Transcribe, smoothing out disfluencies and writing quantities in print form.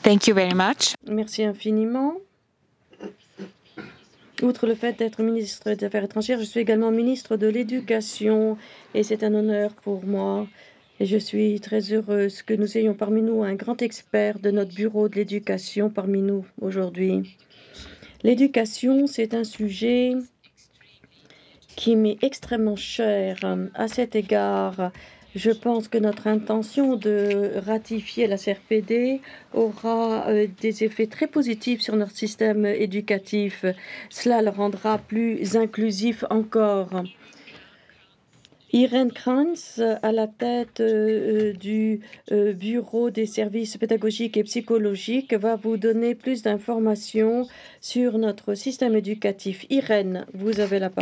Thank you very much. Merci infiniment. Outre le fait d'être ministre des Affaires étrangères, je suis également ministre de l'Éducation et c'est un honneur pour moi. Et je suis très heureuse que nous ayons parmi nous un grand expert de notre bureau de l'éducation parmi nous aujourd'hui. L'éducation, c'est un sujet qui m'est extrêmement cher. À cet égard, je pense que notre intention de ratifier la CRPD aura des effets très positifs sur notre système éducatif. Cela le rendra plus inclusif encore. Irène Kranz, à la tête du Bureau des services pédagogiques et psychologiques, va vous donner plus d'informations sur notre système éducatif. Irène, vous avez la parole.